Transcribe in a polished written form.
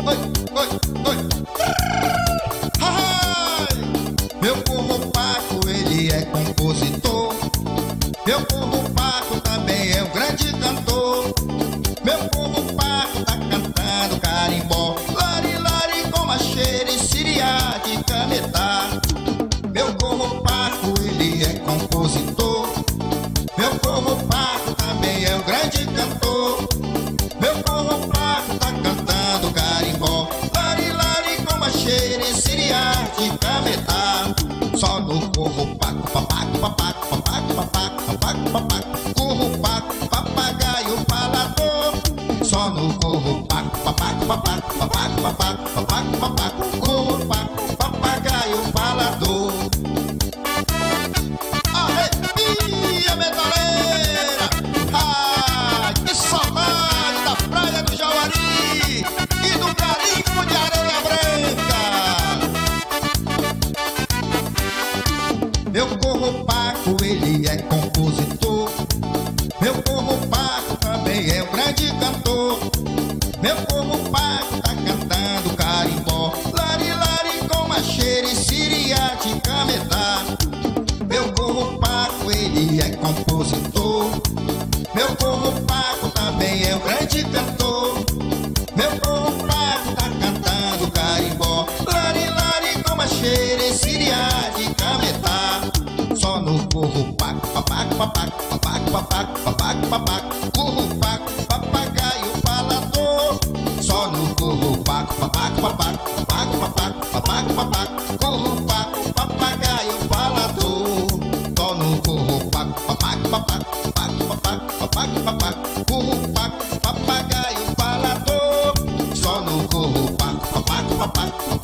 oi, oi. Ai, meu povo Paco, ele é compositor. Meu povo Paco também é um grande cantor. Meu povo Paco tá cantando carimbó, lari, lari, com macheira e siriá de cametá. Meu povo Paco, ele é compositor. Meu povo Paco também é um grande cantor. Meu povo Paco tá cantando carimbó, lari, lari, com macheira e siriá de cametá. Só no povo Paco, papaco, papaco, papaco, papaco, papaco, papaco, corro Paco, papagaio falador. Só no corro Paco, papaco, papaco, papaco, papaco, papaco, papaco, corro Paco, papagaio falador. Arrepia, metaleira! Ai, que saudade da praia do Jauari e do garimpo de areia branca! Meu corro Paco, ele é compositor. Meu povo Paco também é um grande cantor. Meu povo Paco tá cantando carimbó, lari, lari, com macheira e siriá de cametá. Meu povo Paco, ele é compositor. Meu povo Paco também é um grande cantor. Meu povo Paco tá cantando carimbó, lari, lari, com macheira e siriá de cametá. Só no corro Paco, papaco, papaco, papaco, papaco, papaco, papaco, corro Paco, papagaio falador. Só no corro Paco, papaco, papaco, papaco, papaco, papaco, papaco, corro Paco, papagaio falador. Só no corro Paco, papaco, papaco, papaco, papaco, papaco, papaco, corro Paco, papagaio falador. Só no corro Paco, papaco, papaco,